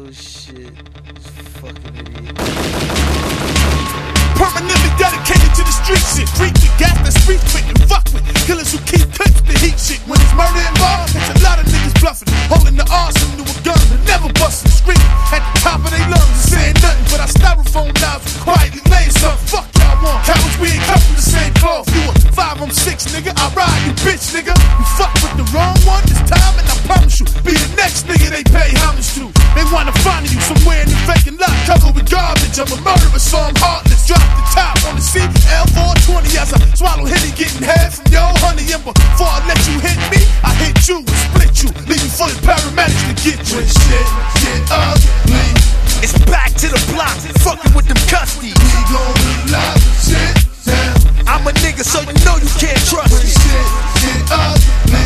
bullshit. Fucking idiot. Permanently dedicated to the street shit. Freak the gas that street quick and fuck with killers who keep clips the heat shit. When it's murder involved, it's a lot of niggas bluffing, holding the arsenal to a gun but never busting. Scream at the top of their lungs and saying nothing but our styrofoam knives quietly laying something. Fuck y'all want. Cowards, we ain't cut from the same cloth. You a 5 on 6 nigga, I ride you bitch nigga. You fuck with the wrong one this time and I promise you be the next nigga they pay homage to. They wanna find you somewhere in the vacant lot covered with garbage. I'm a murderer so I'm heartless. Drop the top on the seat, L420 as I swallow Henny, getting head from yo honey. And before I let you hit me, I hit you and split you, leave you full of paramedics to get you. When shit get ugly, it's back to the block, fucking with them custies. We gon' lock shit down. I'm a nigga, so you know you can't trust when me. Shit get ugly,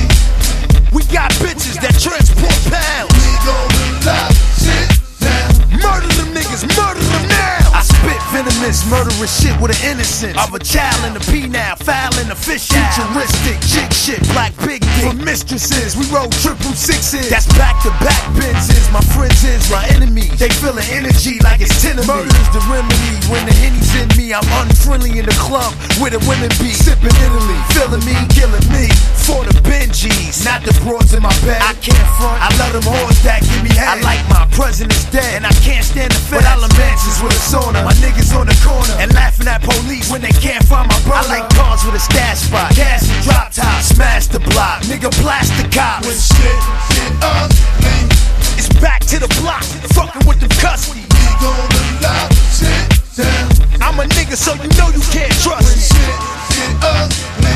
we got bitches that transport pounds. We gon' lock shit down. Murder them niggas, murder them now. I spit venomous, murderous shit with an innocence of a child in the P now, foul in the fish out. Futuristic chick shit, black pig dick. For mistresses, we roll 666. That's back-to-back Benzes. My friends is my enemy. They feelin' energy like it's 10 of me. Murder's the remedy. When the Henny's in me, I'm unfriendly in the club where the women be. Sippin' Italy, feeling me, killing me. For the Benjis, not the broads in my bed. I can't front, I love them whores that give me head. I like my president's dead, and I can't stand the feds. But I'll mansions with a sauna. My niggas on the corner and laughing at police when they can't find my brother. I like cars with a stash spot, gas and drop top, smash the block, nigga blast the cops. When shit get ugly, it's back to the block, fucking with them custies. we gon' lock shit down. I'm a nigga, so you know you can't trust When me. shit get ugly,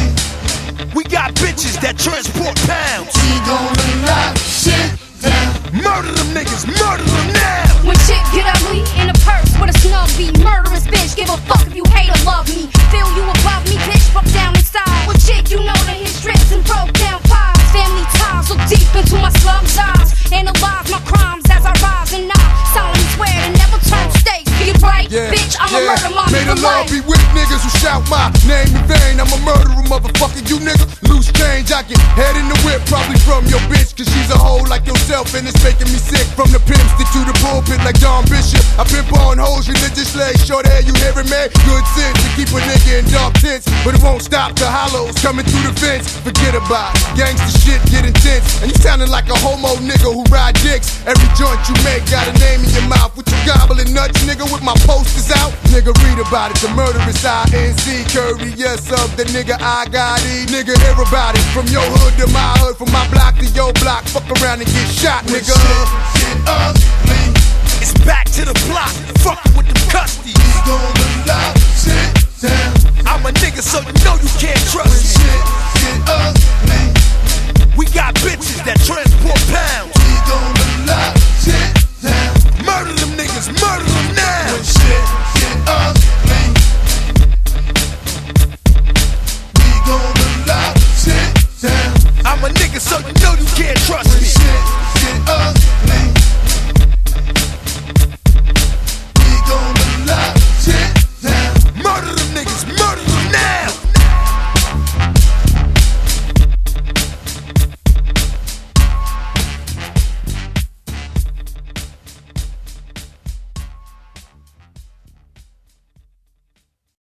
We got bitches that transport pounds. we gon' lock shit down. Murder them niggas, murder them now. When shit get ugly, in a purse with a snug beat. Murderous bitch, give a fuck if you hate or love me. Feel you above me, bitch, fuck down inside. Well, chick, you know that his strips and broke down pies. Family ties look deep into my slum's eyes. Analyze my crimes as I rise and I solemnly swear to never turn states. Be right, bitch, I'm a murder mommy. May the for law life. be with niggas who shout my name in vain. I'm a murderer, motherfucker, you nigga. Loose change, I get head in the whip, probably from your bitch, cause she's a hoe like yourself, and it's making me sick. From the pimp stick to the pulpit like John Bishop. I pimp on hoes, religious slaves. Short hair, you hearing me? Good sense to keep a nigga in dark tents, but it won't stop the hollows coming through the fence. Forget about it, gangsta shit get intense, and you sounding like a homo nigga who ride dicks. Every joint you make got a name in your mouth with your gobbling nuts, nigga. With my posters out, nigga, read about it. The murderous INC, courteous of the nigga I got it. Nigga, hear about it. From your hood to my hood, from my block to your block. Fuck around and get shot, nigga. Shit get ugly, It's back to the block, fucking with them custies. we gon' lock shit down. I'm a nigga, so you know you can't trust When me. shit get ugly, We got bitches that transport